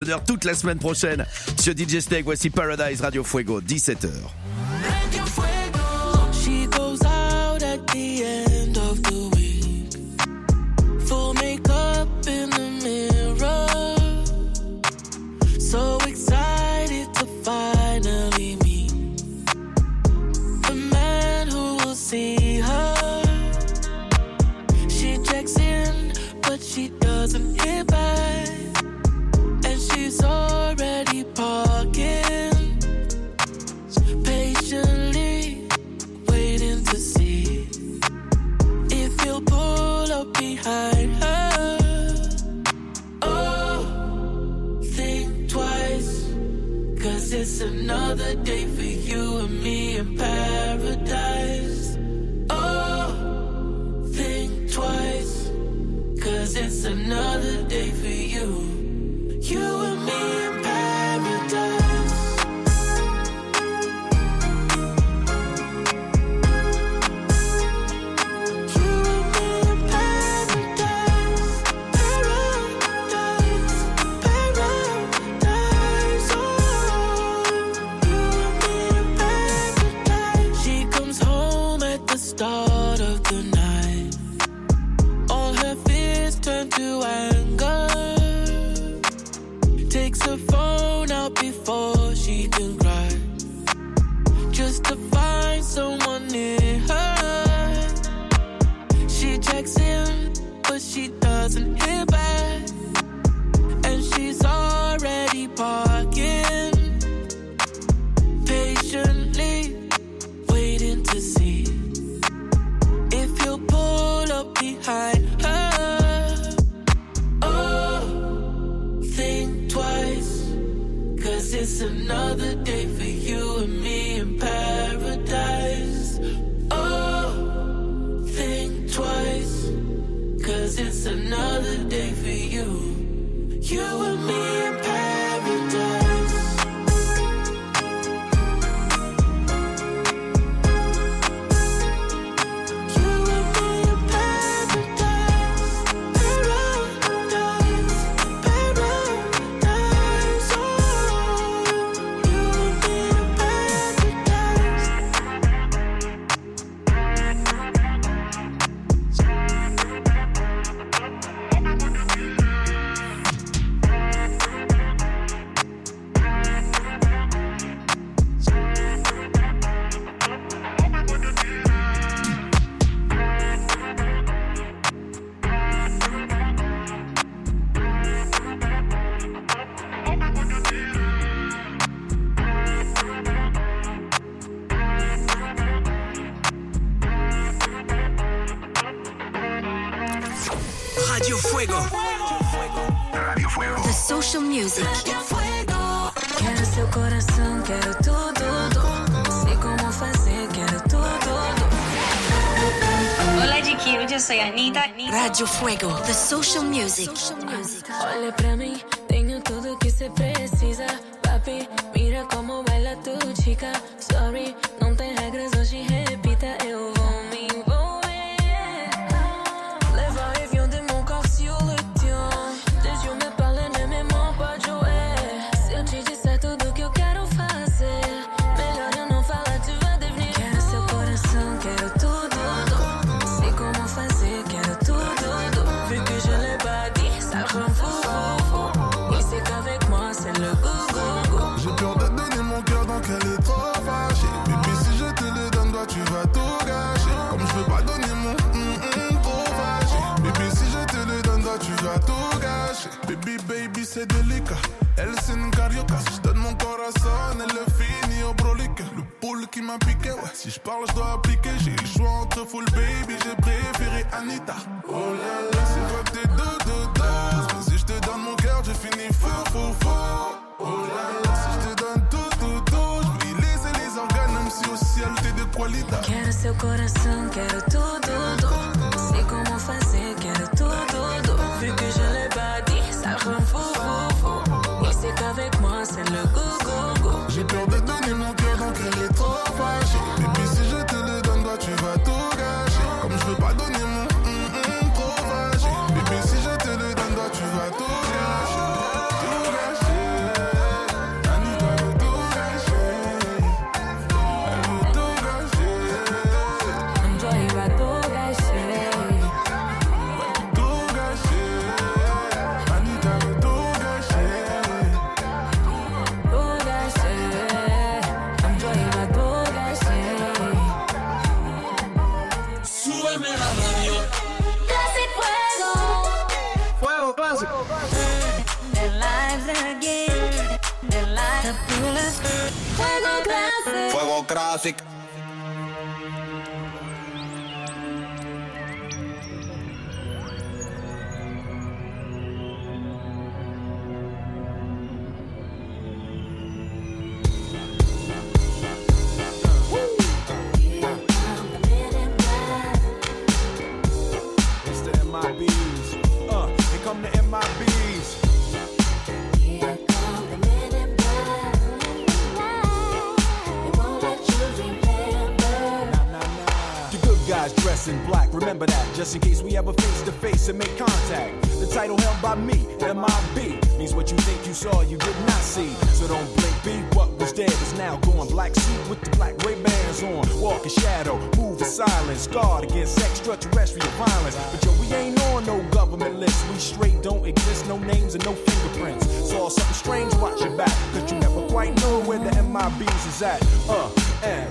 d'heure toute la semaine prochaine sur DJ Snake. Voici Paradise, Radio Fuego, 17h. Radio Fuego. She goes out at the end of the week. Full makeup in the mirror. So excited to finally meet the man who will see her. She checks in, but she doesn't hear back. And she's already parking, patiently waiting to see if you'll pull up behind her. Oh, think twice, 'cause it's another day for you and me in paradise. Oh, think twice, 'cause it's another day for you. You and me in paradise. Start of the night, all her fears turn to anger. Takes her phone out before she can cry, just to find someone near her. She checks in, but she doesn't hear back, and she's already parking, patiently waiting to see if you'll pull up behind her. Oh, think twice, 'cause it's another day for you and me in paradise. Oh, think twice, 'cause it's another day for you. You and me in paradise. Radio Fuego. Radio Fuego. The social music. Radio Fuego. Quero seu coração, quero tudo. Sei como fazer, quero tudo. Hola GQ, yo soy Anita. Radio Fuego. The social music. Olha pra mim, tenho tudo que cê precisa. Papi, mira como baila tu chica. Sorry, não tem regras, hoje repita, eu vou me envolver. Leva un avion de mon corps sur le tien. Tes yeux me parlent, ne me mens pas, Joé. Se eu te disser tudo que eu quero fazer, melhor eu não falar, tu vai devenir. Quero seu coração, quero tudo. Sei como fazer, quero tudo. Vu que je l'ai pas dit, ça rend fou. Il sait qu'avec moi c'est le go. J'ai peur de donner mon cœur donc elle est trop fâchée. Baby si je te le donne toi tu vas tout gâcher. Comme je veux pas donner mon trop fâché. Baby si je te le donne toi tu vas tout gâcher. Baby c'est délicat. Elle c'est une carioca. Si je donne mon corazon elle le finit au brolique. Le poule qui m'a piqué ouais. Si je parle je dois appliquer. J'ai le choix entre full baby. J'ai préféré Anita. Oh là là c'est toi que t'es deux. Mais si je te donne mon cœur je finis fou. Oh là là, si je te donne tout, je vais laisser les organes, même si au ciel t'es de qualité. Quero seu coração, quero tudo. Sei como fazer, quero tudo. Vu que je l'ai pas dit, ça rend fou. Il sait qu'avec moi c'est le go. J'ai peur de donner mon cœur donc elle est trop fâchée. Et puis si je te le donne toi tu vas tout gâcher. Comme je veux pas donner mon trop fâché. Et puis si je te le donne toi tu vas tout gâcher. classic. In black, remember that, just in case we ever face to face and make contact. The title held by me, MIB, means what you think you saw, you did not see. So don't blink, B, what was dead is now gone. Black suit with the black Ray-Bans on, walk in shadow, move in silence, guard against extraterrestrial violence. But yo, we ain't on no government list, we straight don't exist, no names and no fingerprints. Saw something strange, watch your back, cause you never quite know where the MIBs is at. And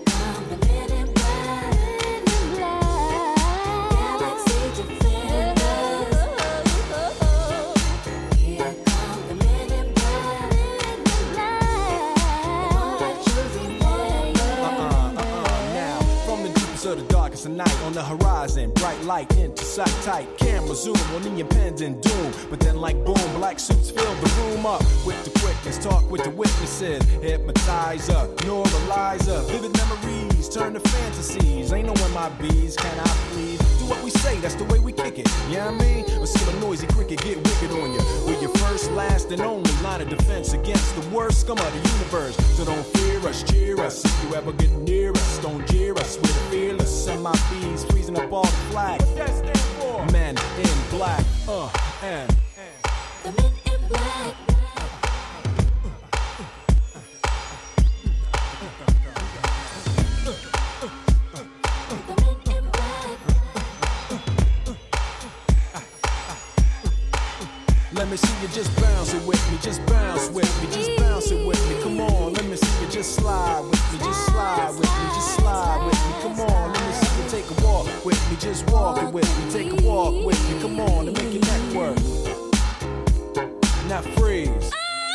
night on the horizon, bright light into sight tight. Camera zoom on the impending doom. But then like boom, black suits fill the room up with the quickness. Talk with the witnesses, hypnotizer, neuralizer. Vivid memories turn to fantasies. Ain't no MIBs, can I please? Do what we say, that's the way we kick it. You know what I mean? Or see a noisy cricket get wicked on you. We're your first, last, and only line of defense against the worst scum of the universe. So don't fear us, cheer us. If you ever get near us, don't jeer us. We're the fearless MIBs, freezing up all the flag. What that stand for? Men in black, and the men in black. Let me see you just bounce it with me, just bounce with me, just bounce it with me. Come on, let me see you just slide with me, just slide with me, just slide with me. Come on, let me see you take a walk with me, just walk it with me, take a walk with me. Come on, and make your neck work. Now freeze.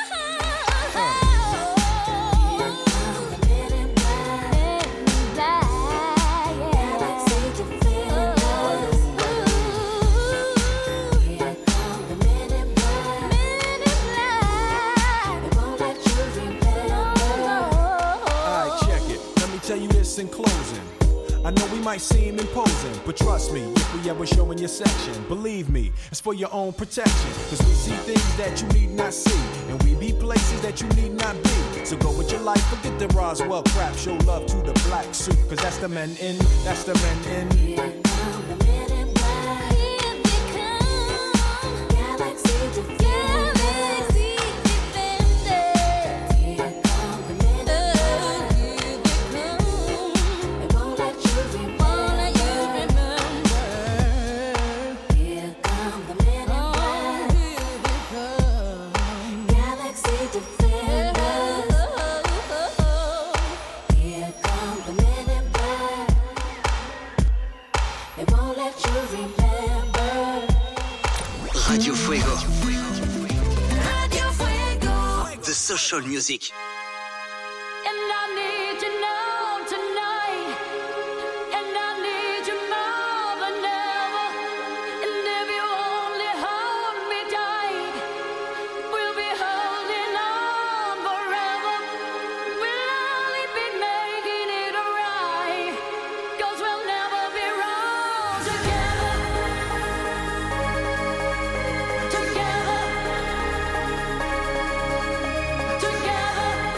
In closing, I know we might seem imposing, but trust me, if we ever show in your section, believe me, it's for your own protection. Cause we see things that you need not see, and we be places that you need not be. So go with your life, forget the Roswell crap, show love to the black suit, cause that's the men in, that's the men in. Radio Fuego. Radio Fuego. The social music. Together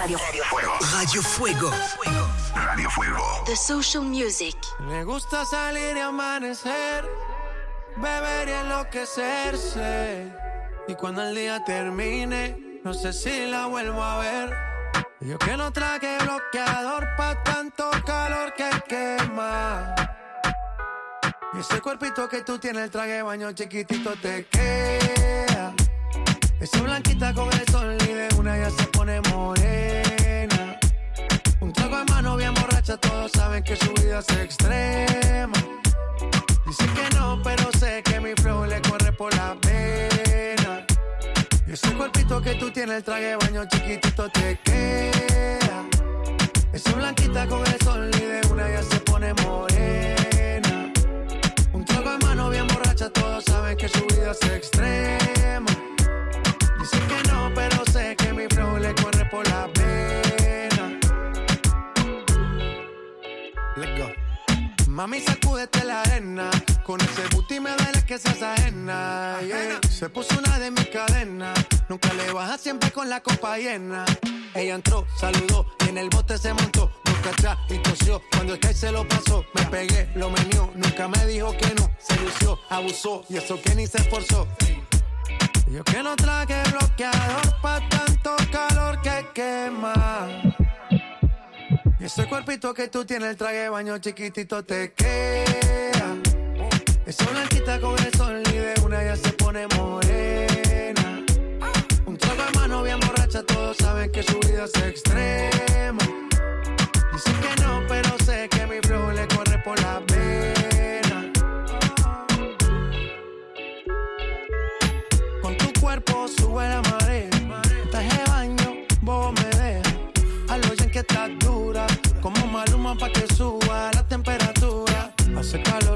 Radio Fuego. Radio Fuego. The social music. Me gusta salir y amanecer, beber y enloquecerse. Y cuando el día termine, no sé si la vuelvo a ver. Yo que no traje bloqueador pa' tanto calor que quema. Y ese cuerpito que tú tienes, el traje de baño chiquitito te queda. Esa blanquita con el sol y de una ya se pone morena. Un trago de mano bien borracha, todos saben que su vida es extrema. Dice que no, pero sé que mi flow le corre por la vena. Y ese cuerpito que tú tienes, el traje de baño chiquitito te queda. Esa blanquita con el sol y de una ya se pone morena. Un trago de mano bien borracha, todos saben que su vida es extrema. Dice que no, pero sé que mi flow le corre por la vena. Let's go. Mami, sacúdete la arena. Con ese booty me duele que seas ajena, yeah. Se puso una de mis cadenas. Nunca le baja, siempre con la copa llena. Ella entró, saludó y en el bote se montó. Nunca atrás y tosió. Cuando el que se lo pasó, me pegué, lo menió. Nunca me dijo que no, se lució, abusó. Y eso que ni se esforzó. Yo que no traje bloqueador pa' tanto calor que quema. Y ese cuerpito que tú tienes, el traje de baño chiquitito te queda. Esa blanquita con el sol y de una ya se pone morena. Un trago de mano bien borracha, todos saben que su vida es extrema. Dicen que no, pero sé que mi flow le corre por la vena. Con tu cuerpo sube la marea. Traje de baño, vos me dejas. A lo bien que estás dura, como Maluma pa' que suba la temperatura. Hace calor,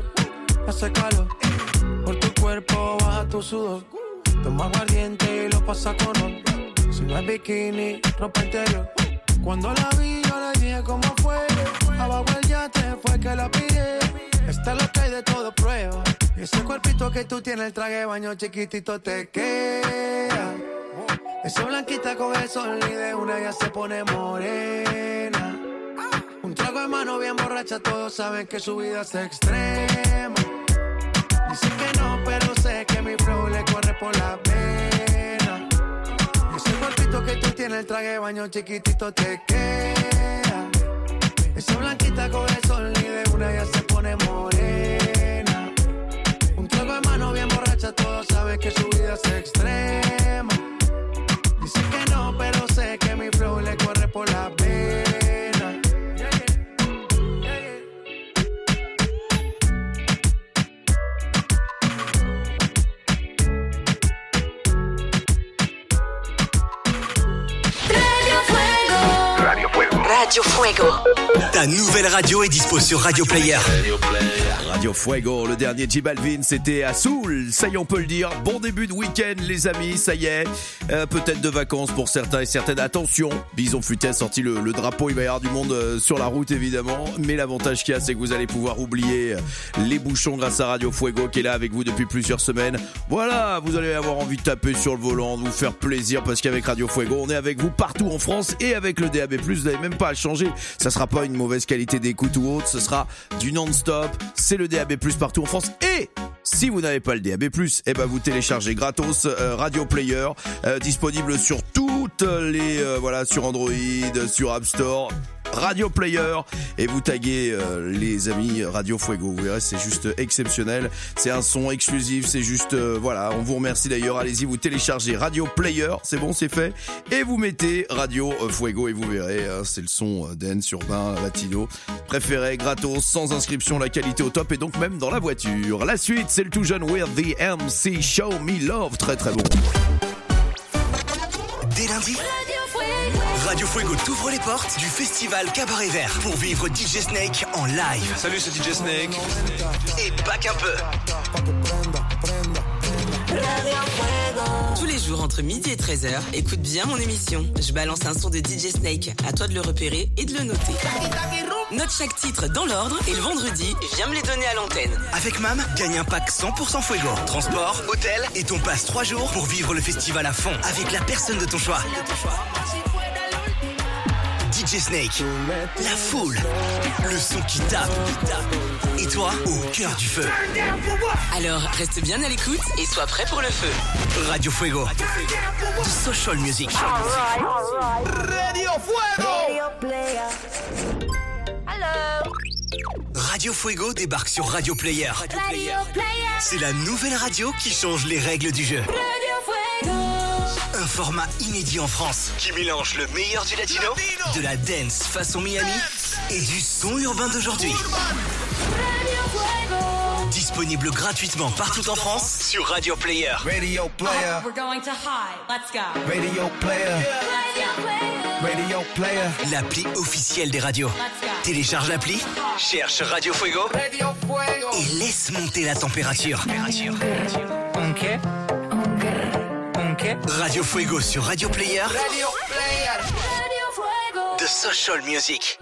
por tu cuerpo baja tu sudor. Toma aguardiente y lo pasa con ron. Si no es bikini, ropa interior. Cuando la vi yo le dije cómo fue. Abajo el yate fue que la pillé. Esta es lo que hay de todo prueba. Y ese cuerpito que tú tienes, el traje de baño chiquitito te queda. Esa blanquita con el sol y de una ya se pone morena. Un trago de mano bien borracha, todos saben que su vida es extrema. Dicen que no, pero sé que mi flow le corre por la vena. Y ese cuerpito que tú tienes, el traje de baño chiquitito te queda. Esa blanquita con el sol y de una ya se pone morena. Un trago de mano bien borracha, todos saben que su vida es extrema. Dicen que no, pero sé que mi flow le corre por la vena. Radio Fuego. Ta nouvelle radio est dispo sur Radio Player. Radio Fuego, le dernier J Balvin, c'était à Soul, ça y est on peut le dire. Bon début de week-end les amis, ça y est. Peut-être de vacances pour certains et certaines. Attention, Bison Futé a sorti le drapeau, il va y avoir du monde sur la route évidemment. Mais l'avantage qu'il y a, c'est que vous allez pouvoir oublier les bouchons grâce à Radio Fuego qui est là avec vous depuis plusieurs semaines. Voilà, vous allez avoir envie de taper sur le volant, de vous faire plaisir parce qu'avec Radio Fuego, on est avec vous partout en France et avec le DAB+, vous n'avez même pas à changer. Ça sera pas une mauvaise qualité d'écoute ou autre, ce sera du non-stop. C'est le DAB+ partout en France. Et si vous n'avez pas le DAB+, eh ben vous téléchargez gratos Radio Player, disponible sur toutes les sur Android, sur App Store. Radio Player et vous taguez les amis Radio Fuego, vous verrez c'est juste exceptionnel, c'est un son exclusif, c'est juste on vous remercie d'ailleurs, allez-y vous téléchargez Radio Player, c'est bon c'est fait et vous mettez Radio Fuego et vous verrez c'est le son dance urbain latino préféré, gratos, sans inscription, la qualité au top et donc même dans la voiture. La suite c'est le tout jeune We're the MC Show Me Love, très très bon. Dès lundi, Radio Fuego t'ouvre les portes du festival Cabaret Vert pour vivre DJ Snake en live. Salut, c'est DJ Snake. Et pas qu'un peu. Tous les jours entre midi et 13h, écoute bien mon émission. Je balance un son de DJ Snake. À toi de le repérer et de le noter. Note chaque titre dans l'ordre et le vendredi, viens me les donner à l'antenne. Avec Mam, gagne un pack 100% Fuego. Transport, hôtel et ton passe 3 jours pour vivre le festival à fond avec la personne de ton choix. DJ Snake, la foule, le son qui tape. Et toi, au cœur du feu. Alors, reste bien à l'écoute et sois prêt pour le feu. Radio Fuego, The Social Music. Radio Fuego. Radio Fuego débarque sur Radio Player. C'est la nouvelle radio qui change les règles du jeu. Un format inédit en France qui mélange le meilleur du latino, de la dance façon Miami et du son urbain d'aujourd'hui. Disponible gratuitement partout en France sur Radio Player. Radio Player. We're going to high. Let's go. Radio Player. Radio Player. L'appli officielle des radios. Télécharge l'appli, cherche Radio Fuego et laisse monter la température. Radio Fuego sur Radio Player. The Social Music.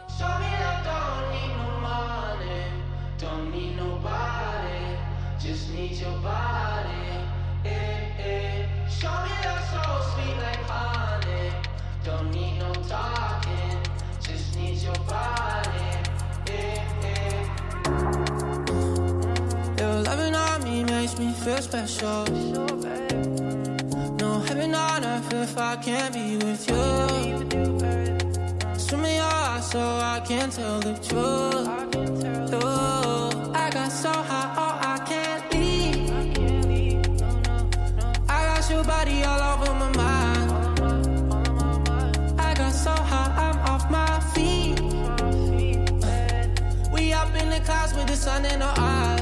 Your loving on me makes me feel special. No heaven on earth if I can't be with you. Swim in your eyes so I can tell the truth. Oh, I got so high, oh, I can't leave. I got your body all over my mind. I got so high, I'm off my feet. We up in the clouds with the sun in our eyes.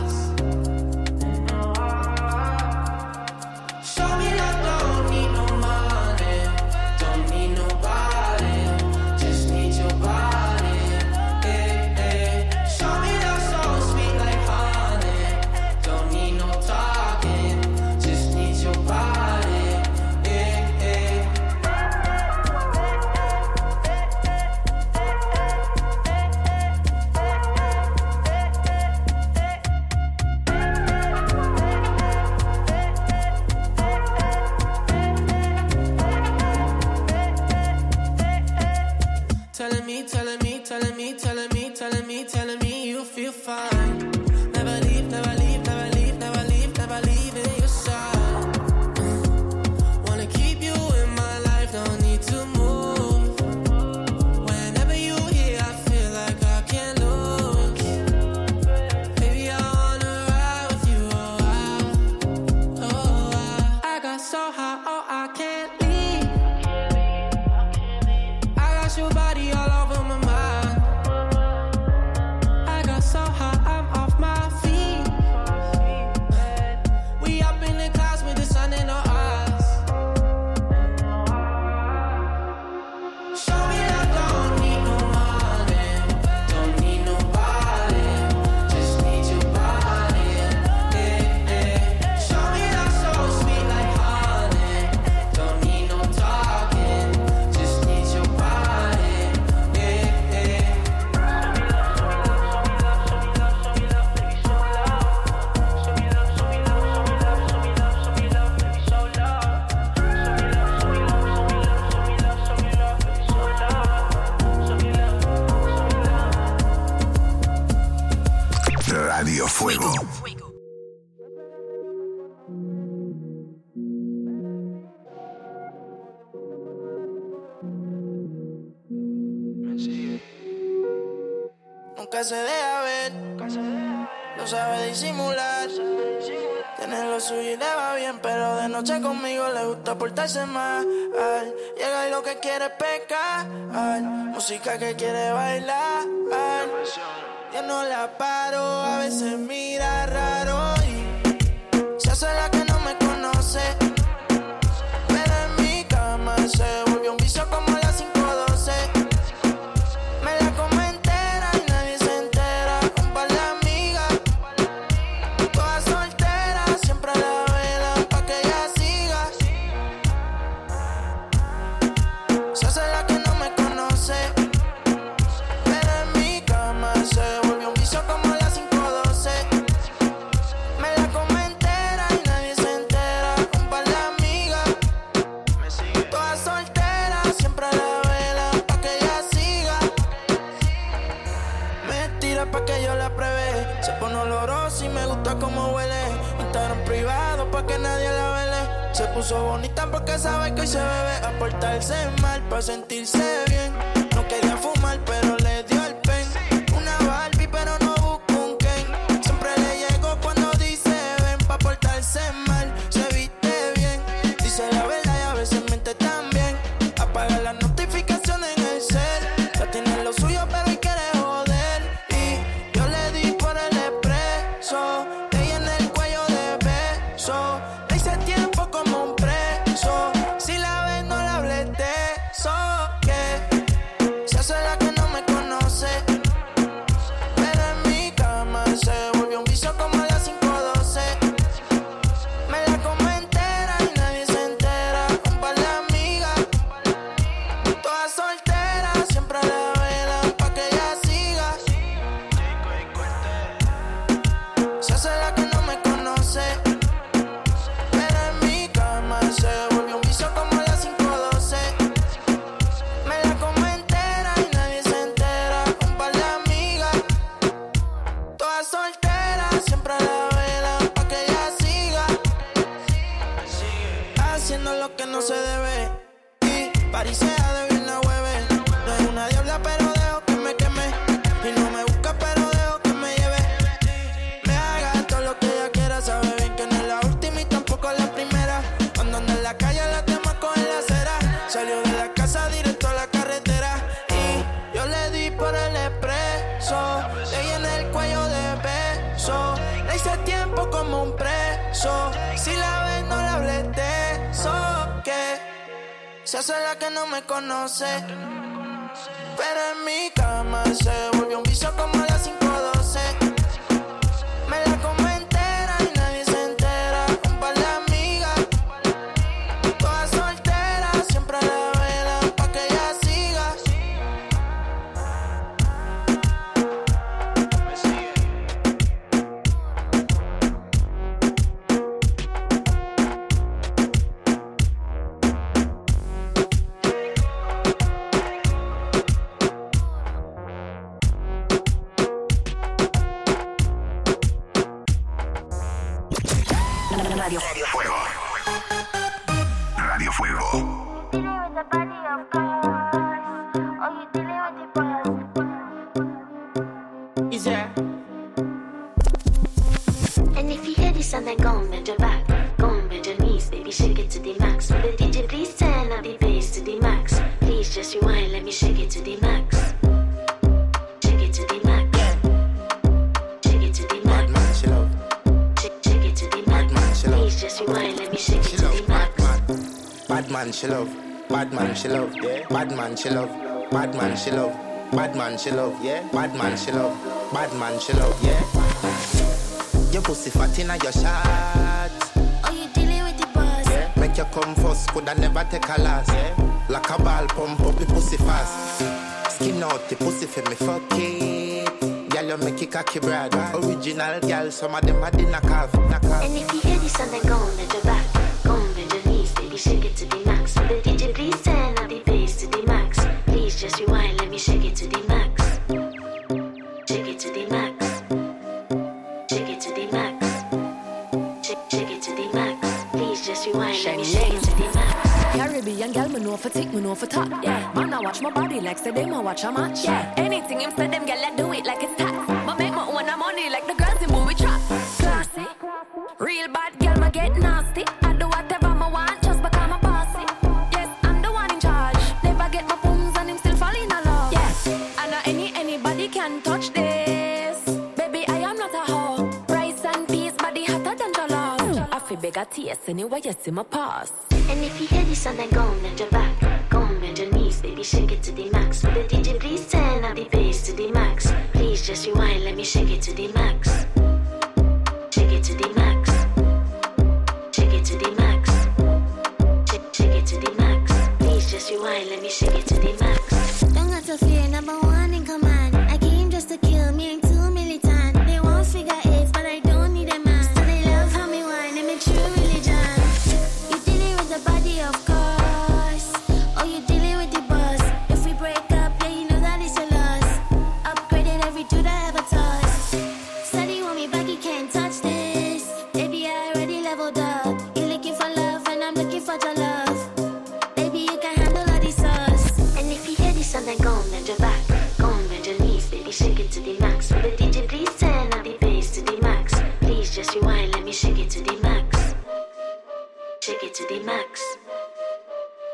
Show me that don't need no money, don't need nobody, just need your body. Eh, eh. Show me that so sweet like honey, don't need no talking, just need your body. Eh, eh. Telling me you feel fine. Never leave, never leave, never leave, never leave, never leave in your side. Wanna keep you in my life, don't need to move. Whenever you here, I feel like I can't lose. Baby, I wanna ride with you, I got so high, oh, I can't leave. I got your body all over my mind. So high, I'm off my feet. We up in the clouds with the sun in our eyes. Show me that don't need no money, don't need nobody, just need your body. Eh, eh. Show me that so sweet like honey, don't need no talking, just need your body. Eh, eh. Radio Fuego. Nunca se deja ver, no sabe disimular. Tiene lo suyo y le va bien, pero de noche conmigo le gusta portarse mal. Llega y lo que quiere es pecar, música que quiere bailar. Yo no la paro, a veces mira raro y se hace la que no me conoce. Pero en mi cama se volvió un vicio como las 5:12. Me la como entera y nadie se entera. Un par de amigas, todas solteras, siempre la velan pa' que ella siga. Se hace la que no me conoce. Pero en mi cama se volvió un vicio como las 5:12. Me la como entera y nadie se entera. Un par de amigas, todas solteras, siempre la velan pa' que ella siga. olorosa y me gusta como huele. Instagram privado pa' que nadie la vele. Se puso bonita porque sabe que hoy se bebe. A portarse mal pa' sentirse bien. No quería fumar pero le dio el pen. Una Barbie pero no busco un Ken. Siempre le llego cuando dice ven. Pa' portarse mal, se viste bien. Dice la verdad y a veces miente también. Apaga las notificaciones en el cel. Ya tiene lo suyo pero hoy quiere joder. Y yo le di por el expreso. Ella en el cuello de beso. Le hice tiempo como un preso. Si la ves no la hables de eso. Que se hace la que no me conoce. Pero en mi cama se volvió un vicio como a las 5:12. Me la como entera y nadie se entera. Un par de amigas, todas solteras, siempre la velan pa' que ella siga. Se hace la que no me conoce. Pero en mi cama se volvió un vicio como a las 5:12. Me la como entera y nadie se entera. Un par de amigas, todas solteras, siempre la velan pa' que ella siga. Haciendo lo que no se debe. Y parisea de bien a jueves. No es una diabla pero dejo que me queme. Y no me busca pero dejo que me lleve. Me haga todo lo que ella quiera. Sabe bien que no es la última y tampoco la primera. Cuando anda en la calle la tema coge la acera. Salió de la casa directo a la carretera. Y yo le di por el expreso. Ella en el cuello de beso. Le hice tiempo como un preso. Si la ves no la hables de eso. Que se hace la que no me conoce. Pero en mi cama se volvió un vicio como a las 5:12. Me la como entera y nadie se entera. Un par de amigas, todas solteras, siempre la velan pa' que ella siga. Radio Fuego. Radio Fuego. And if you hear this sound, then go and bend your back. Go and bend your knees, baby, shake it to the max. Will the DJ please turn up the bass to the max? Please just rewind, let me shake it to the max. Shake it to the max. Shake it to the max. Shake it to the max. Please just rewind, let me shake it to the max. Bad man she love, bad man she love, yeah. Bad man she love, bad man she love, bad man she love, yeah. Bad man she love, bad man she love, yeah. Your pussy fat inna your shot. Oh, you dealing with the boss? Yeah. Make you come first, coulda never take a last. Yeah. Like a ball pump up your pussy fast. Skin out the pussy for me fuck it. Girl you make it cocky brad. Original girl, some of them a dinner calf. And if you hear this sound, then go and bend your back. Go and bend your knees, baby, shake it to the max. Will the DJ please turn up the bass to the max? Please just rewind, let me shake it to the max. Shake it to the max. Shake it to the max. Shake it to the max. Please just rewind, let me shake it to the max. Caribbean girl, me know for tick, me know for top. Yeah, man, I watch my body like say them, I watch a match. Yeah, anything him say them, girl, I do it like it's tax. My make my own money like the girls in movie trap. Classy, real bad girl, me get nasty. I do whatever I want just because I'm bossy. Yes, I'm the one in charge. Never get my pums and him still fall in love. Yes, I know anybody can touch this. Baby, I am not a hoe. Rice and peas, body hotter than jollof. I feel beg a taste anyway, you see my pass. And if you hear this sound, then go and bend your back. Go and bend your knees, baby, shake it to the max. Will the DJ please turn up the bass to the max? Please just rewind, let me shake it to the max. Shake it to the max. Shake it to the max. Shake it to the max. Please just rewind, let me shake it to the max. Don't got to fear, number one in command. I came just to kill, me ain't too militant. They want figure eights, but I don't need a man. So they love how me whine, and me true religion. You dealing with the body, of course. Oh, you dealing with the boss. If we break up, yeah, you know that it's a loss. Upgraded every dude I ever tossed. Said he want me back.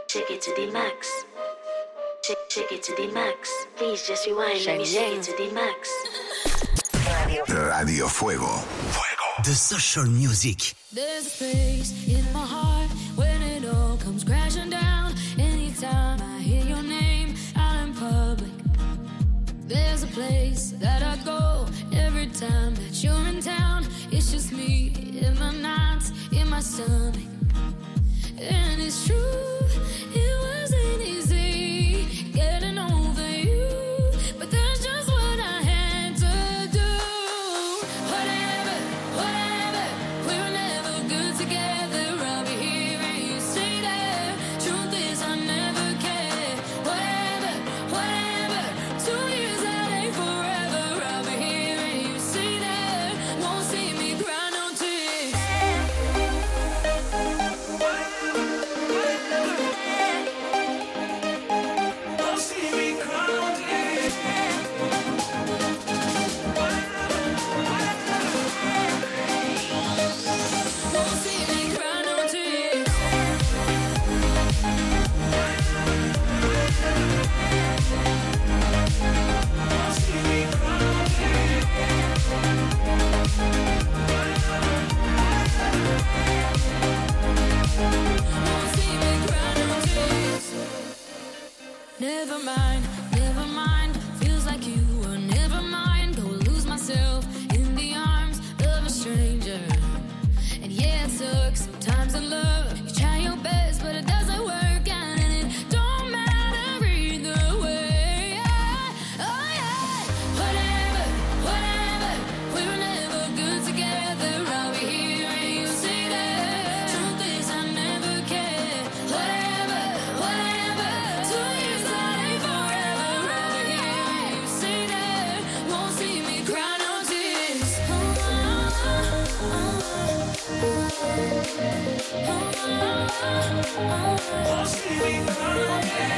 Shake it to the max. Shake it to the max. Please just rewind, let me shake it to the max. Radio Fuego. The social music. There's a space in my heart when it all comes crashing down. Anytime I hear your name out in public, there's a place that I go every time that you're in town. It's just me in my nights, in my stomach. And it's true, it wasn't easy getting over you, but that's just what I had to do. Whatever, we were never good together. I'll be here and you say that. Truth is I never cared. Whatever, 2 years that ain't forever. I'll be here and you say that. Won't see me cry no tears. Never mind, feels like you were never mine. Go lose myself in the arms of a stranger. And yeah, it sucks sometimes in love. You try your best, but it doesn't work out, and it don't matter either way. Oh yeah, whatever, we were never good together. I'll be here and you say that. Truth is I never cared. Whatever, 2 years that ain't forever. I'll be here and you say that. Won't see me cry no tears. Won't see me cry no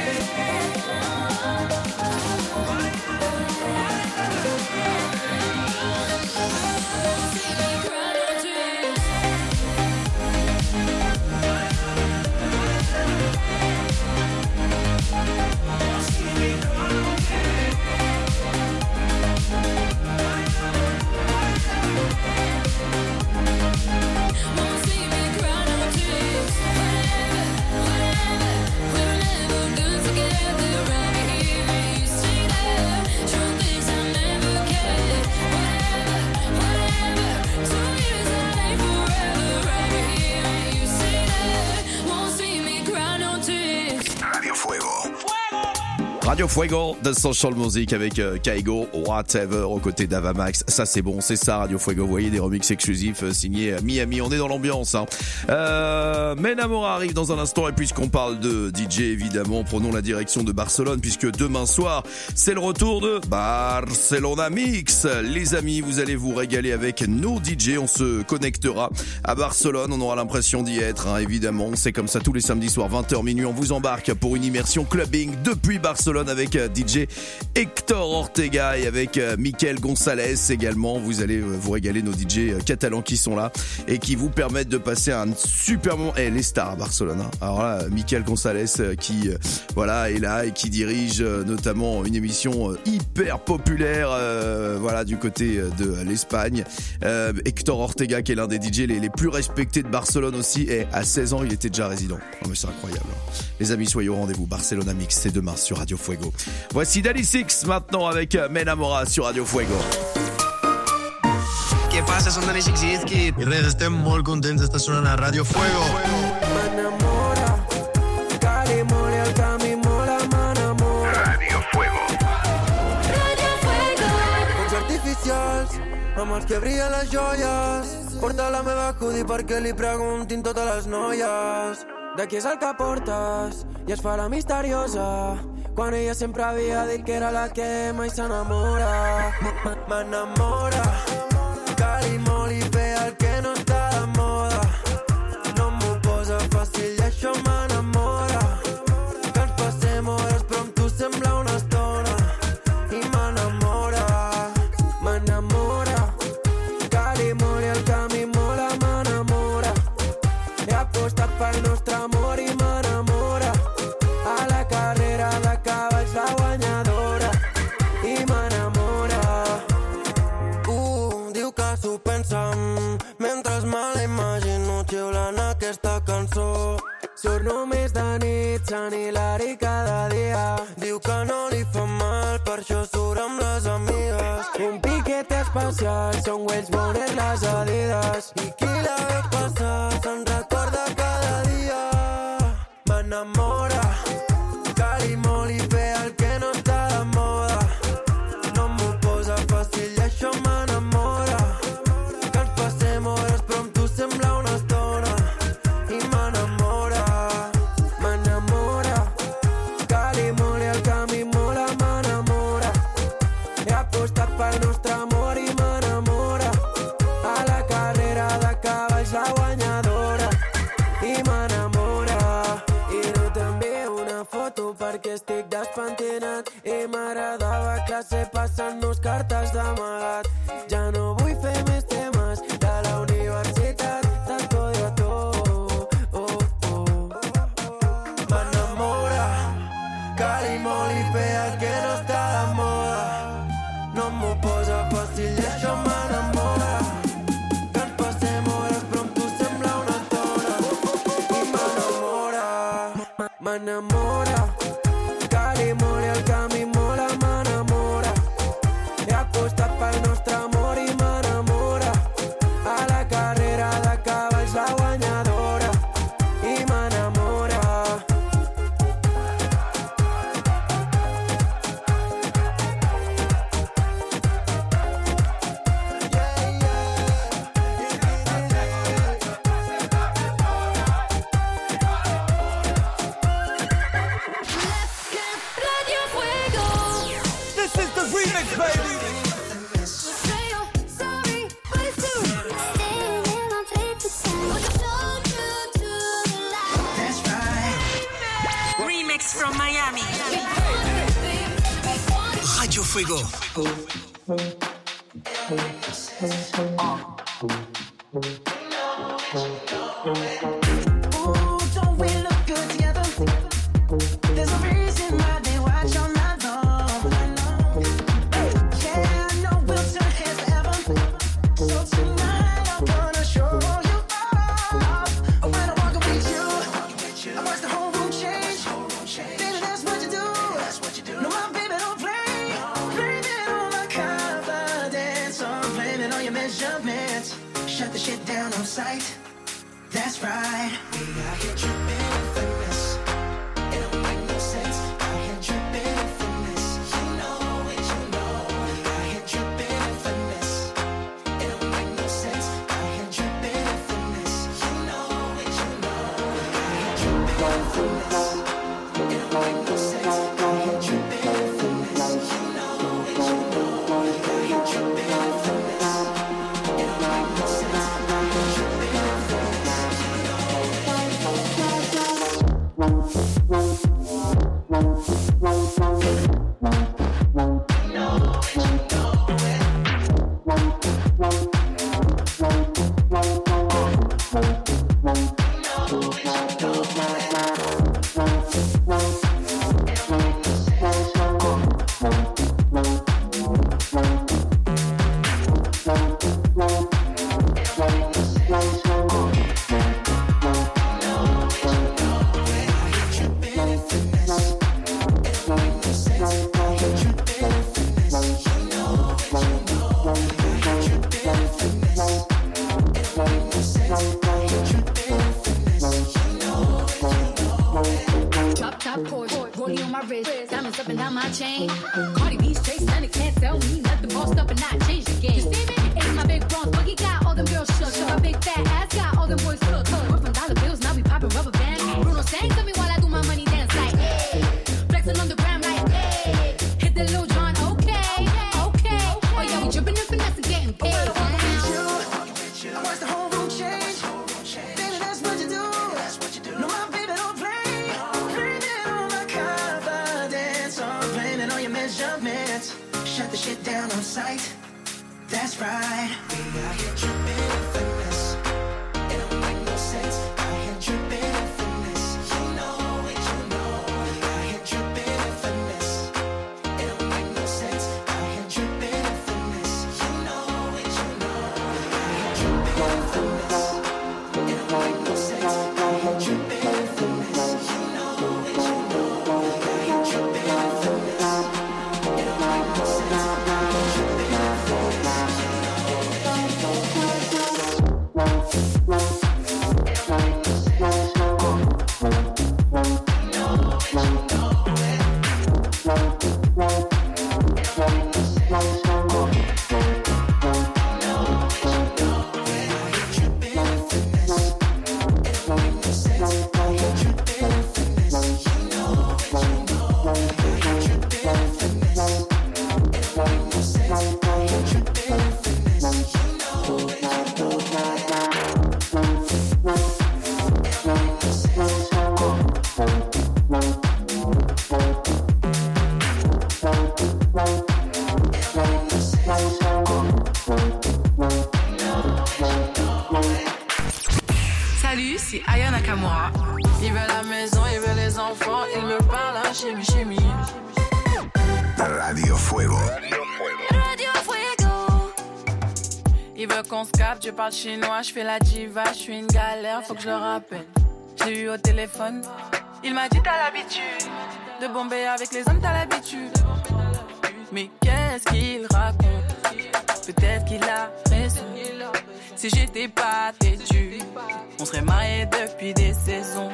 Radio Fuego, The Social Music avec Kaigo, Whatever, aux côtés d'Avamax. Ça, c'est bon, c'est ça, Radio Fuego. Vous voyez, des remixes exclusifs signés Miami. On est dans l'ambiance, hein. Menamora arrive dans un instant, et puisqu'on parle de DJ, évidemment, prenons la direction de Barcelone, puisque demain soir, c'est le retour de Barcelona Mix. Les amis, vous allez vous régaler avec nos DJ. On se connectera à Barcelone. On aura l'impression d'y être, hein, évidemment. C'est comme ça tous les samedis soirs, 20h minuit. On vous embarque pour une immersion clubbing depuis Barcelone avec DJ Hector Ortega et avec Mikel Gonzalez également. Vous allez vous régaler, nos DJ catalans qui sont là et qui vous permettent de passer un super moment. Les stars à Barcelone, hein. Alors là, Mikel Gonzalez qui voilà est là et qui dirige notamment une émission hyper populaire voilà du côté de l'Espagne. Hector Ortega qui est l'un des DJ les plus respectés de Barcelone aussi, et à 16 ans il était déjà résident. Oh, mais c'est incroyable. Les amis, soyez au rendez-vous. Barcelona Mix, c'est demain sur Radio Fuego. Voici Daddy Six maintenant avec Menamora sur Radio Fuego. ¿Qué pasa? Son Daddy Six y Izkid. I res, estem molt contents d'estar sonant a Radio Fuego. M'enamora, cali mole al camí mola, m'enamora. Radio Fuego. Radio Fuego. Focs artificials, amb els que brillen les joies. Porta la meva hoodie perquè li preguntin totes les noies. De qui és el que portes? I es fa la misteriosa, quan ella sempre havia dit que era la que mai s'enamora. M'enamora, cali molt i bé el que no està de moda. No m'ho posa fàcil i això m'enamora. Que ens passem hores però amb tu sembla una estona. I m'enamora, cali molt i el camí mola, m'enamora. He apostat pel nostre amor i m'enamora. només de nit, sant hilari cada dia. Diu que no li fa mal, per això surt amb les amigues. Un piquet especial, són Wells Bonner les Adidas. I qui la veu passar, se'n recorda cada dia. M'enamora, cali molt i bé el que no està de moda. No m'ho posa fàcil i això m'enamora. Que ens passem hores però amb tu sembla una estona. I m'enamora, cali molt i el camí mola, m'enamora. He apostat pel nostre amor i m'enamora. A la carrera de cavalls la guanyadora. I m'enamora. I no també una foto perquè estic despentinat. I m'agradava a classe passant-nos cartes d'amagat. Ja no vull fer més temes de la universitat. T'estudio tu. M'enamora, cali molt i bé el que no està de moda. No m'ho posa fàcil i això m'enamora. Que ens passem hores però amb tu sembla una estona. I m'enamora, cali molt i el camí mola, m'enamora. He apostat pel nostre amor i m'enamora. A la carrera de cavalls la guanyadora. I m'enamora. Radio Fuego. This is the remix, baby. Sorry, but it's true. Staying in on tape to so true to the light. That's right. Remix from Miami. Radio Fuego. Ooh, don't we look good together? There's a reason why they watch all night long. Yeah, I know we'll turn heads forever. So tonight I'm gonna show you off. When I walk up with you, I watch the whole room change. Baby, that's what you do. No, my baby don't play. Blame it on my confidence, or blame it on your measurements. Shut the shit down on sight. That's right. We out here tripping in finesse. It don't make no sense. Out here tripping in finesse. You know it, you know. We out here tripping in finesse. It don't make no sense. Out here tripping in finesse. You know it, you know. We out here tripping in finesse. It don't make no sense. Out here tripping in finesse. You know it, you know. We out here tripping in finesse. It don't make no sense. Out here tripping in finesse. Drop top Porsche, rollie on my wrist, diamonds up and down my chain. Cardi B straight stunning, can't tell me nothing. Bossed up and not change the game. You see me? It's my big bronze buggy, got all them girls shook. My big fat ass got all them boys cooked. We're from dollar bills, now we popping rubber bands. Bruno sang to me while I do my money dance like, hey. Flexing on the gram like, hey. Hit the Lil Jon, okay. Oh yeah, we dripping and finesse and getting paid. I watch the whole room change. Baby, that's what you do. No, my baby don't play. Blame it on my confidence, or blame it on your measurements. Shut the shit down on sight. That's right. We out here tripping in finesse. It don't make no sense. Out here tripping in finesse. You know it, you know. We out here tripping in finesse. It don't make no sense. Out here tripping in finesse. You know it, you know. We out here tripping in finesse. It don't make no sense. Out here tripping in finesse. la shimmy shimmy. Radio Fuego. Radio Fuego. Il veut qu'on se capte, je parle chinois, je fais la diva, je suis une galère, faut que je le rappelle. Je l'ai eu au téléphone, il m'a dit t'as l'habitude de bomber avec les hommes, t'as l'habitude. Mais qu'est-ce qu'il raconte? Peut-être qu'il a raison. Si j'étais pas têtu, on serait mariés depuis des saisons.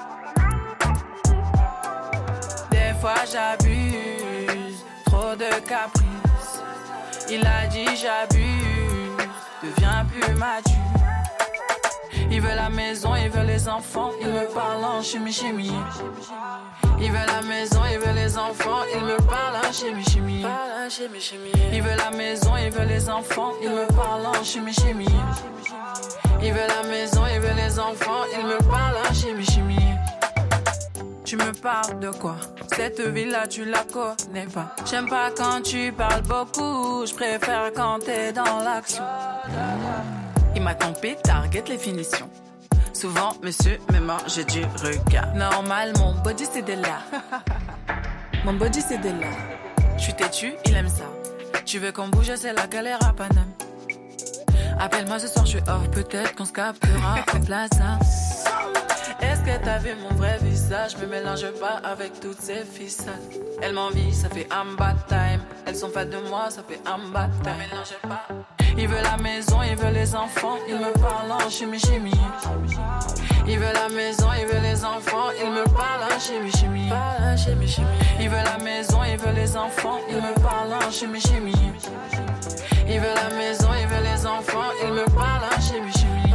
Des fois j'abuse, trop de caprices. Il a dit j'abuse, deviens plus mature. Il veut la maison, il veut les enfants, il me parle en chimie chimie. Il veut la maison, il veut les enfants, il me parle en chimie chimie. Il veut la maison, il veut les enfants, il me parle en chimie chimie. Il veut la maison, il veut les enfants, il me parle en chimie chimie. Tu me parles de quoi? Cette ville-là, tu la connais pas. J'aime pas quand tu parles beaucoup, je préfère quand t'es dans l'action. Il m'a trompé, target les finitions. Souvent, monsieur me mange du regard. Normal, mon body c'est de là. Mon body c'est de là. Je suis têtu, il aime ça. Tu veux qu'on bouge, c'est la galère à Paname. Appelle-moi ce soir, je suis off. Peut-être qu'on se captera en plaza. Est-ce que t'as vu mon vrai visage? Me mélange pas avec toutes ces ficelles. Elle m'envie, ça fait amba time. Elles sont fans de moi, ça fait amba time. Me mélange pas. Il veut la maison, il veut les enfants, il me parle en chimie chimie. Il veut la maison, il veut les enfants, il me parle en chimie chimie. Il veut la maison, il veut les enfants, il me parle en chimie chimie. Il veut la maison, il veut les enfants, il me parle en chimie chimie.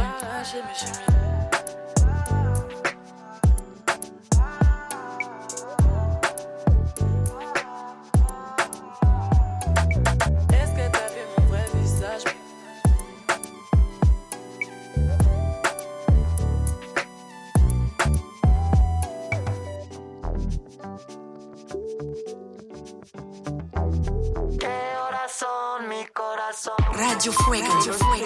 Radio Fuego. Radio Fuego.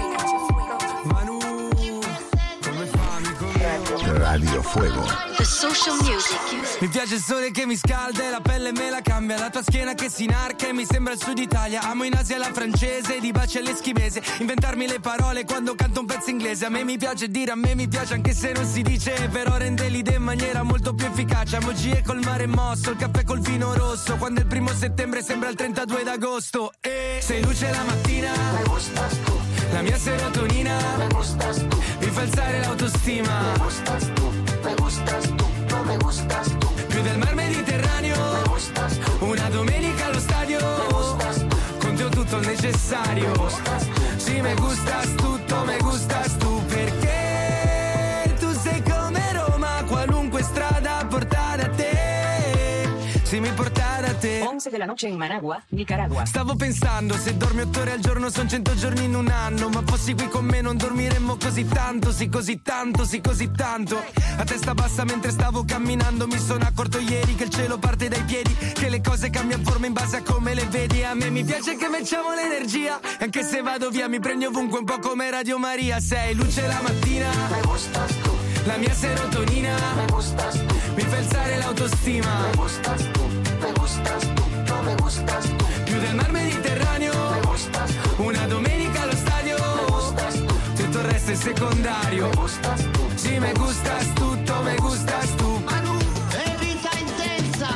Manu, come fa, Radio Fuego. The social music. Mi piace il sole che mi scalda e la pelle me la cambia. La tua schiena che si inarca e mi sembra il sud Italia. Amo in Asia la francese, di baci all'eschimese. Inventarmi le parole quando canto un pezzo inglese. A me mi piace dire, a me mi piace anche se non si dice. Però rende l'idea in maniera molto più efficace. Emoji col mare mosso, il caffè col vino rosso. Quando il 1 settembre sembra il 32 d'agosto. E sei luce la mattina, me gustas tu. La mia serotonina, me gustas tu. Mi fa alzare l'autostima, me gustas tu, me gustas tu, no me gustas tu. Più del mar Mediterraneo, me gustas tu. Una domenica allo stadio, me gustas tu. Con te ho tutto il necessario, me gustas tu. Sì, me gustas tutto, me gustas tu. Perché tu sei come Roma, qualunque strada porta da te. Sì, mi porta da te. 11 della noche in Managua, Nicaragua. Stavo pensando, se dormi 8 ore al giorno son 100 giorni in un anno. Ma fossi qui con me non dormiremmo così tanto, sì così tanto, sì così tanto. A testa bassa mentre stavo camminando mi sono accorto ieri che il cielo parte dai piedi, che le cose cambiano forma in base a come le vedi. A me mi piace che facciamo l'energia, anche se vado via mi prendi ovunque un po' come Radio Maria. Sei luce la mattina, me gustas tu. La mia serotonina, me gustas tu. Mi fa alzare l'autostima, me gustas tu, me gustas tu, no me gustas tu. Più del mar Mediterraneo, me gustas tu. Una domenica allo stadio, me gustas tu. Tutto il resto è secondario, me gustas tu. Sì, me gustas tutto, me gustas tu. Manu, è vita intensa.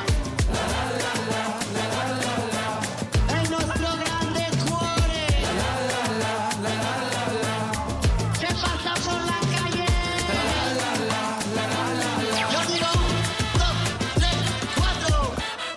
È il nostro grande cuore. Che passa por la calle. Yo digo 1, 2, 3, 4.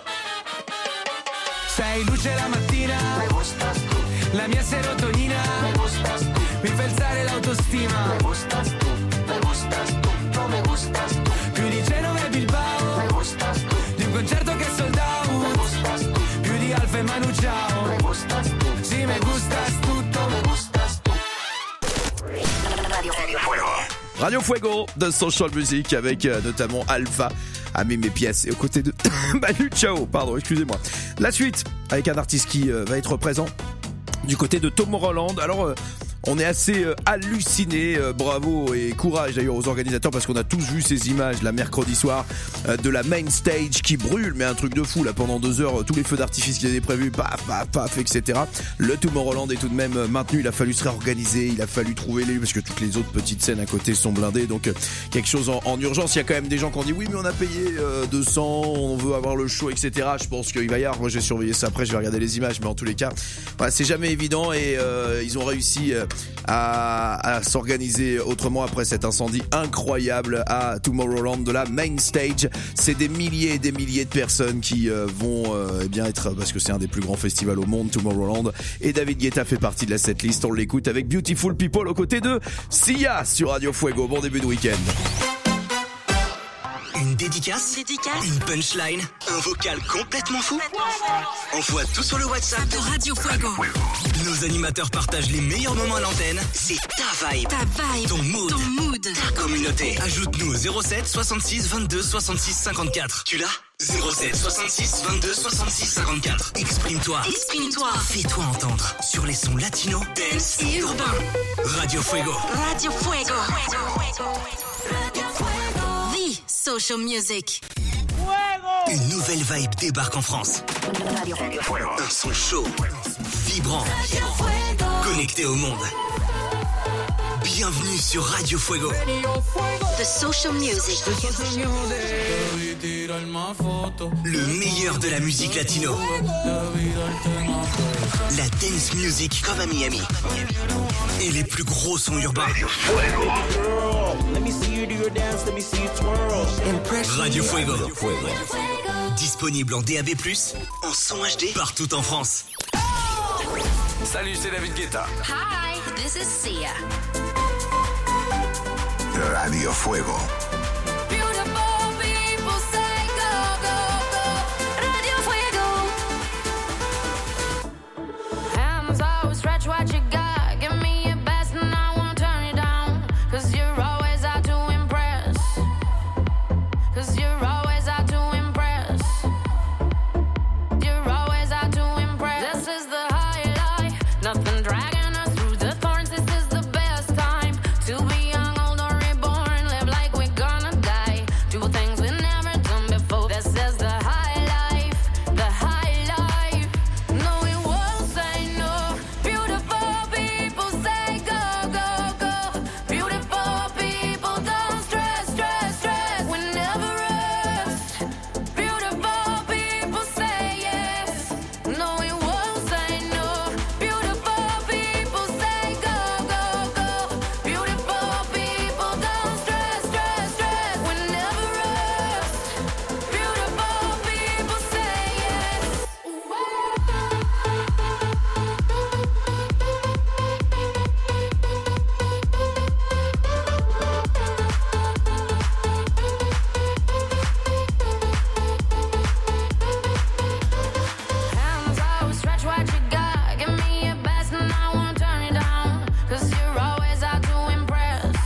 Sei luce la mattina, me gustas tu. La mia serotonina, me gustas tu. Mi fa alzare l'autostima, me gustas tu, me gustas tu, no me gustas tu. Più di Genova e Bilbao, me gustas tu. Di un concerto che è sold out, me gustas tu. Più di Alfa e Manu Ciao, me gustas tu. Sì, me gustas tutto, me gustas tu. Radio Fuego. Radio Fuego de Social Music avec notamment Alpha à mes pièces et aux côtés de Manu Chao, pardon, excusez-moi. La suite avec un artiste qui va être présent du côté de Tomorrowland. Alors On est assez hallucinés. Bravo et courage d'ailleurs aux organisateurs parce qu'on a tous vu ces images là mercredi soir de la main stage qui brûle, mais un truc de fou là pendant 2 heures, tous les feux d'artifice qui étaient prévus, paf, paf, paf, etc. Le Tomorrowland est tout de même maintenu. Il a fallu se réorganiser, il a fallu trouver parce que toutes les autres petites scènes à côté sont blindées, donc quelque chose en urgence. Il y a quand même des gens qui ont dit oui mais on a payé 200, on veut avoir le show, etc. Je pense qu'il va y avoir, moi j'ai surveillé ça après, je vais regarder les images, mais en tous les cas voilà, c'est jamais évident et ils ont réussi à s'organiser autrement après cet incendie incroyable à Tomorrowland de la main stage. C'est des milliers et des milliers de personnes qui vont bien être, parce que c'est un des plus grands festivals au monde, Tomorrowland, et David Guetta fait partie de la setlist. On l'écoute avec Beautiful People aux côtés de Sia sur Radio Fuego. Bon début de week-end. Une dédicace, une punchline, un vocal complètement fou. Envoie tout sur le WhatsApp de Radio Fuego. Nos animateurs partagent les meilleurs moments à l'antenne. C'est ta vibe, ton mood, ta communauté. Ajoute-nous 07 66 22 66 54. Tu l'as ? 07 66 22 66 54. Exprime-toi. Fais-toi entendre sur les sons latino, dance et urbain. Radio Fuego. The Social Music. Une nouvelle vibe débarque en France. Un son chaud, vibrant, connecté au monde. Bienvenue sur Radio Fuego. The Social Music. Le meilleur de la musique latino. La dance music comme à Miami. Et les plus gros sons urbains. Radio Fuego. Disponible en DAB+, en son HD, partout en France. Salut, c'est David Guetta. Hi, this is Sia. Radio Fuego. What you got, give me your best and I won't turn it down. Cause you're always out to impress. Cause you're always out to impress. You're always out to impress. This is the highlight, nothing dragging us through the thorns. This is the best time to be young, old or reborn. Live like we're gonna die. Do things we never done before. This is the high life, the high life. No, we won't say no. Beautiful people say go, go, go. Beautiful people don't stress, stress, stress. We never rest. Beautiful people say yes. No, we won't say no. Beautiful people say go, go, go. Beautiful people don't stress, stress, stress. We never rest. Beautiful people say yes. Hands out, stretch what you got. Give me your best and I won't turn it down. Cause you're always out to impress.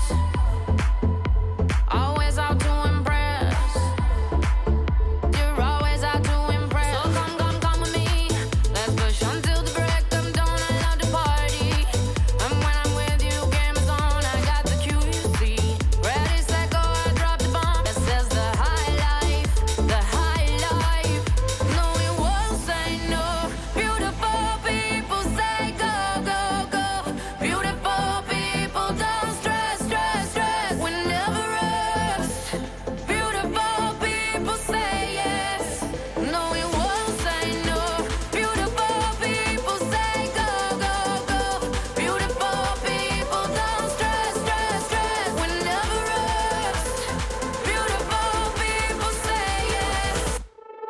Always out to impress. You're always out to impress. So come with me. Let's push until the break of dawn. I love to party. And when I'm with you, game is on. I got the cue, you see. Ready, set, go, I drop the bomb. This is the high life, the high life. No, we won't say no. Beautiful people say go, go, go. Beautiful people don't stress, stress, stress. We never rest. Beautiful people say yes. No, we won't say no. Beautiful people say go, go, go. Beautiful people don't stress, stress, stress. We never rest. Beautiful people say yes.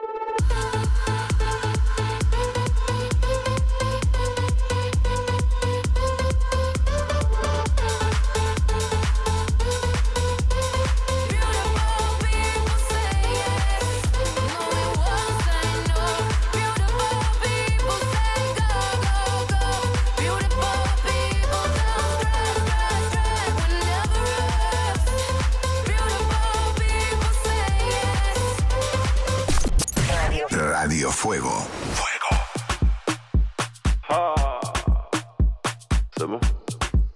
Radio Fuego. Ah, c'est bon.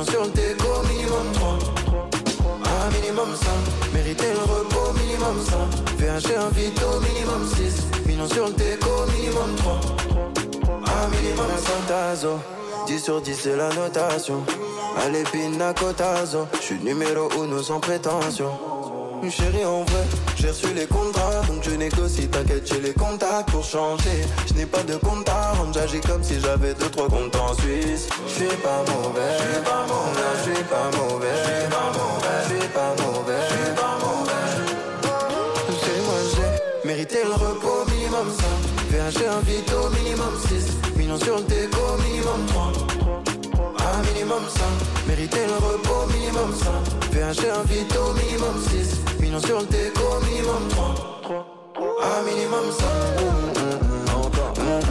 millions sur le déco, minimum 3. Ah, minimum 5, mériter le repos, minimum 5. VH un vito, minimum 6, millions sur le déco, minimum 3. Ah, minimum 5 tazo, 10 sur 10 c'est la notation. Allez, pina cotazo, j'suis numéro 1 sans prétention. Chérie, en vrai, j'ai reçu les contrats, donc je négocie, t'inquiète, j'ai les contacts pour changer. Je n'ai pas de compte à rendre, j'agis comme si j'avais 2-3 comptes en Suisse. Je suis pas mauvais, je suis pas mauvais, je suis pas mauvais, je suis pas mauvais, je suis pas mauvais, je suis pas mauvais. C'est moi, j'ai mérité le repos, minimum 5. VH un vito, minimum 6, millions sur le déco, minimum 3. Ah, minimum 5, mériter le repos, minimum 5. VH un vito, minimum 6, millions sur le déco, minimum 3. Ah, minimum 5. Encore.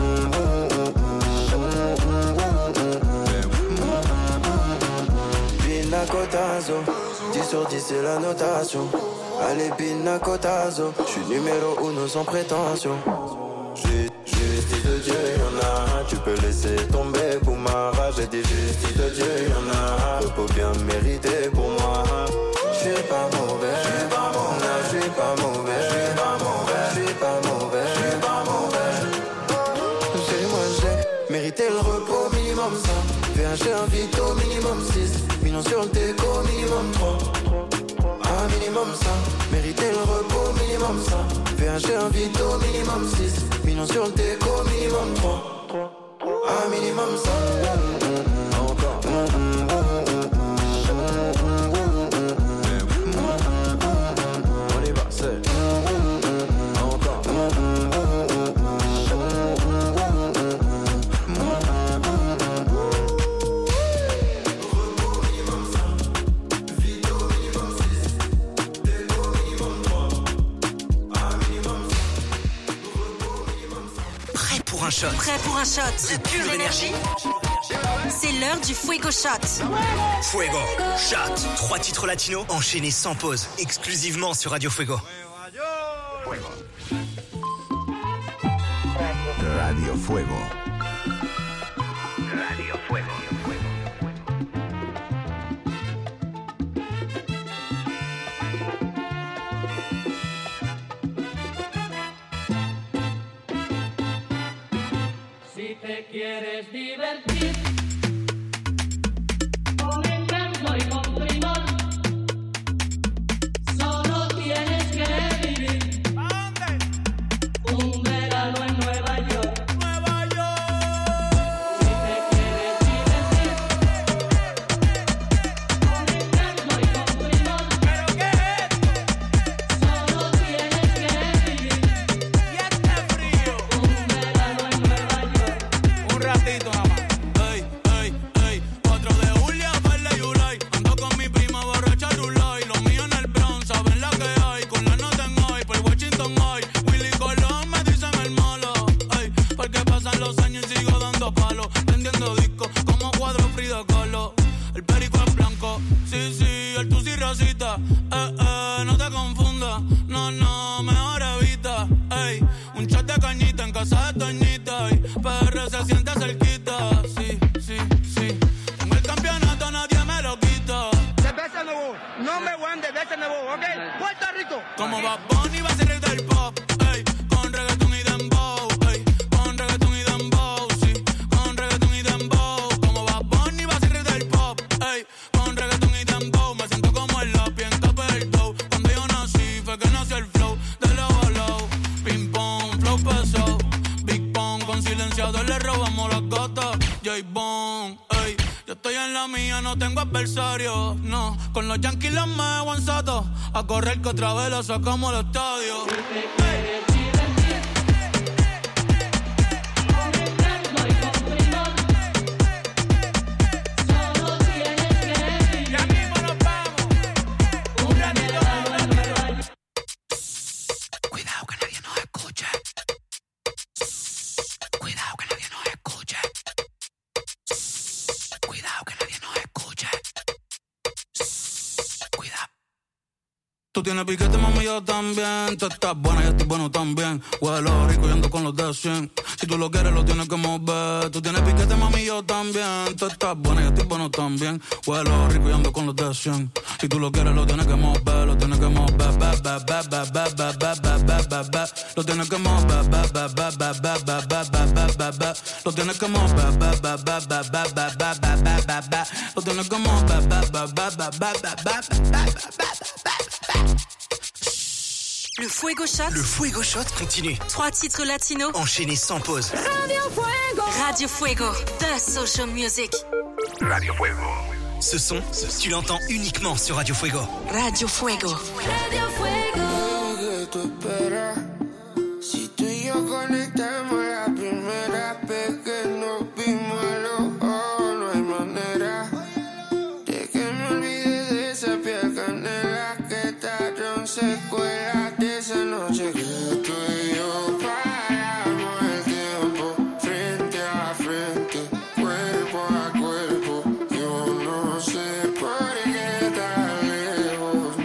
Pina cotazo, 10 sur 10 c'est la notation. Allez, pina cotazo, j'suis numéro 1 sans prétention. Justice de Dieu, y'en a, tu peux laisser tomber pour ma rage. J'ai dit justice de Dieu, y'en a, repos bien mérité pour moi. J'suis pas mauvais, j'suis pas mauvais, j'suis pas mauvais, j'suis pas mauvais, j'suis pas mauvais, j'suis pas mauvais. C'est moi, j'ai mérité le repos, minimum 5. VH un vito, minimum 6, millions sur le déco, minimum 3. Ah, minimum 5, mériter le repos, minimum 5. VH un vito, minimum 6, millions sur le déco, minimum 3. Ah, minimum 5. Encore. On y va, c'est encore. Un shot. Prêt pour un shot de pure énergie? C'est l'heure du Fuego Shot. Fuego Shot. 3 titres latinos enchaînés sans pause, exclusivement sur Radio Fuego. Radio Fuego. Radio Fuego. Si te quieres divertir con encanto y con primor, solo tienes que vivir un verano en Nueva York. Nueva York. Si te quieres divertir con encanto y con primor, ¿pero qué es esto? Solo tienes que vivir y este frío un verano en Nueva York. Un ratito nada más. Ey, ey, ey. 4 de julio, Farley y Ulay. Ando con mi prima borracha Rulay. Los míos en el Bronx, saben la que hay. Con la nota en hoy, por Washington hoy. Willy Colón me dicen el malo. Ey, porque pasan los años y sigo dando palos. Vendiendo discos como cuadro Frida Kahlo. El perico es blanco, sí, sí, el tusi rosita. No te confundas, no, no, mejor evita. Ey, un shot de cañita en casa de Toñita. Ey, PR se siente cerquita, sí, sí, sí. Tengo el campeonato, nadie me lo quita. Cerveza nuevo, number one de cerveza nuevo, ¿ok? Puerto Rico. Como Bad Bunny va a ser el del pop, ey, con reggaeton y dembow, ey, con reggaeton y dembow, sí, con reggaeton y dembow. Como Bad Bunny va a ser el del pop, ey, con reggaeton y dembow. Me siento como el lápiz en Capel Dough. Cuando yo nací fue que nació el flow de lado a lado. Ping pong, flow pesado, Big Pong, con silenciador le robamos las gatas. J-Bone, ey, yo estoy en la mía, no tengo adversario, no. Con los Yankees los me guanzato, a correr que otra vez lo sacamos al estadio. Cuidado que nadie nos escuche. Cuidado que nadie nos escuche. Cuidado que nadie nos escuche. Cuidado. Tú tienes piquete, mami, yo también. Tú estás buena, yo estoy bueno también. Huelo rico y ando con los de 100. Si tú lo quieres, lo tienes que mover. Tú tienes piquete, mami, yo también. Tú estás buena y yo estoy bueno también. Huelo rico y ando con los de 100. Si tú lo quieres, lo tienes que mover. Lo tienes que mover. Lo tienes que mover. Lo tienes que mover. Lo tienes que mover. Le Fuego Shot. Le Fuego Shot continue. 3 titres latinos. Enchaînés sans pause. Radio Fuego. Radio Fuego. The Social Music. Radio Fuego. Ce son, tu l'entends uniquement sur Radio Fuego. Radio Fuego. Radio Fuego. ¿Qué tú esperas? Si tú y yo conectamos la primera vez que nos vimos a los ojos, no hay manera de que me olvide de esa piel canela que trajeron secuelas de esa noche que tú y yo paramos el tiempo frente a frente, cuerpo a cuerpo. Yo no sé por qué tan lejos,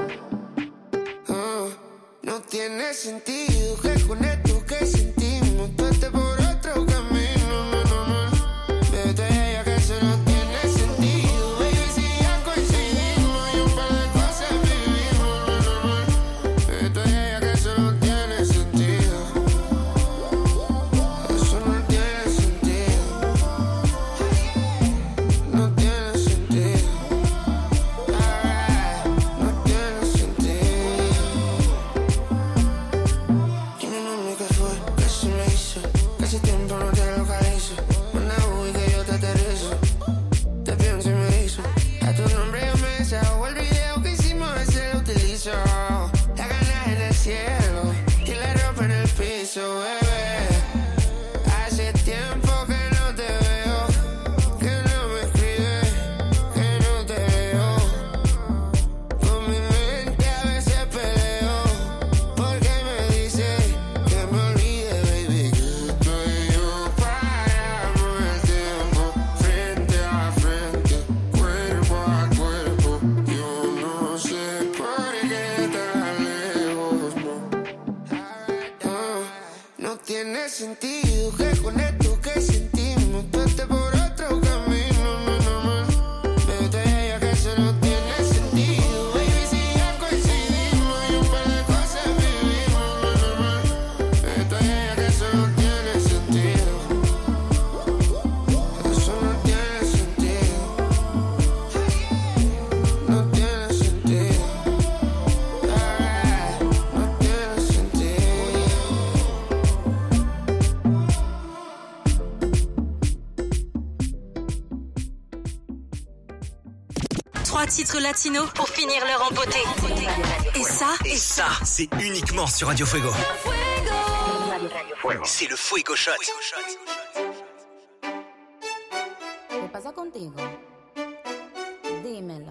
no tiene sentido que con esto que sentimos tú estés por otro camino, Bebé, tú y ella que eso no tiene sentido. Baby, si ya coincidimos y un par de cosas vivimos, Bebé, tú y ella que eso no tiene sentido. Eso no tiene sentido. No tiene sentido. No tiene sentido. Dime, mami, ¿qué fue? ¿Qué se me hizo? Casi tiempo no te localizo. Manda Uy que yo te aterrizo. Te pienso y me hizo. A tu nombre yo me desahogo. El video que hicimos ese lo utilizo. La ganas en el cielo y la ropa en el piso, bebé. Hace tiempo que no te veo, que no me escribes, que no te veo. Con mi mente a veces peleo, porque me dice que me olvide, baby, que tú y yo paramos el tiempo frente a frente, cuerpo a cuerpo. Yo no sé por qué tan lejos, no tiene sentido que con esto que sentimos tú estés por otro camino, Bebé, tú y ella que eso no tiene sentido. Baby, si ya coincidimos y un par de cosas vivimos, Bebé, tú y ella que eso no tiene sentido. Eso no tiene sentido. No tiene sentido. No tiene sentido. 3 titres latinos pour finir l'heure en beauté. Et ça, c'est uniquement sur Radio Fuego. C'est le Fuego Shot. ¿Qué pasa contigo? Dímelo.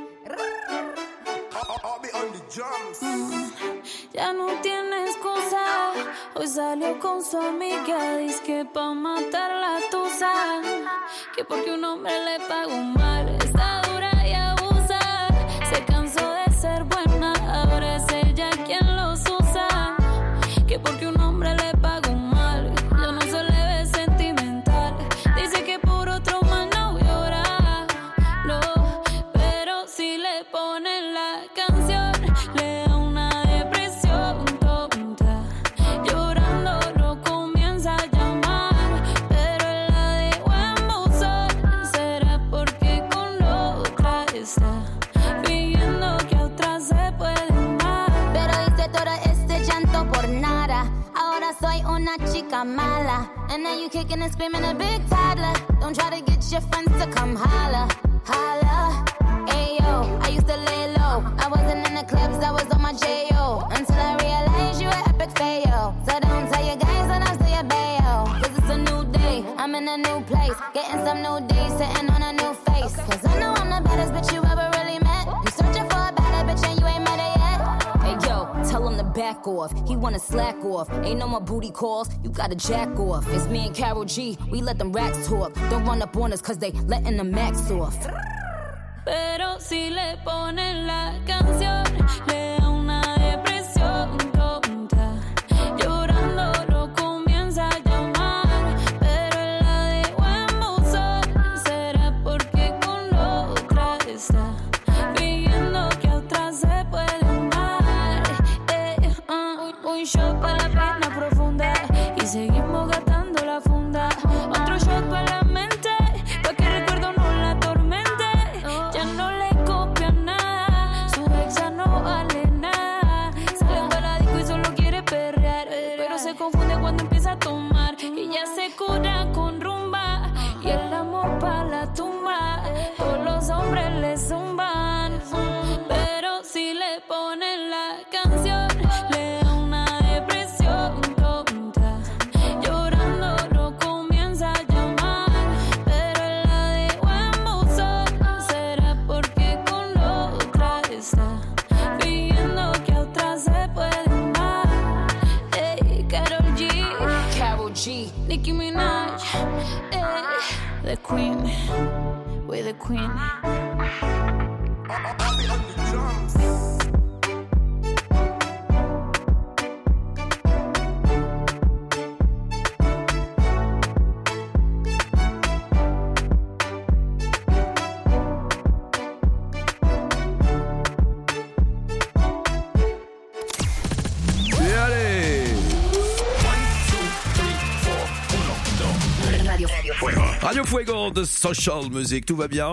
Ya no tiene excusa. Hoy salió con su amiga. Dice que pa' matar la tusa. Que porque un hombre le pagó mal. Está dura y abusa. Se cansó de ser buena. Ahora es ella quien los usa. Que porque un hombre le pagó mal. Ya no se le ve sentimental. Dice que por otro mal no llora. No, pero si le ponen la canción, le da una depresión tonta. Llorando lo comienza a llamar, pero él la dejó en buzón. ¿Será porque con otra está fingiendo que a otra se puede amar? Pero hice todo este llanto por nada. Ahora soy una chica mala. And now you kicking and screaming a big toddler. Don't try to get your friends to come holla, holla. Ayo, I used to lay low. I wasn't in the clubs, I was on my J.O. Until I realized you were epic fail. So don't tell your guys when I say a bail. Cause it's a new day, I'm in a new place. Getting some new days, sitting on a new face. Cause I know I'm the baddest bitch you ever really met. You searching for a better bitch and you ain't met her yet. Hey yo, tell him to back off. He wanna slack off. Ain't no more booty calls, you gotta jack off. It's me and Karol G, we let them racks talk. Don't run up on us cause they letting the max off. Pero si le ponen la canción, le da una depresión tonta. Llorando lo comienza a llamar. a queen, with a queen. Radio Fuego de Social Music, tout va bien?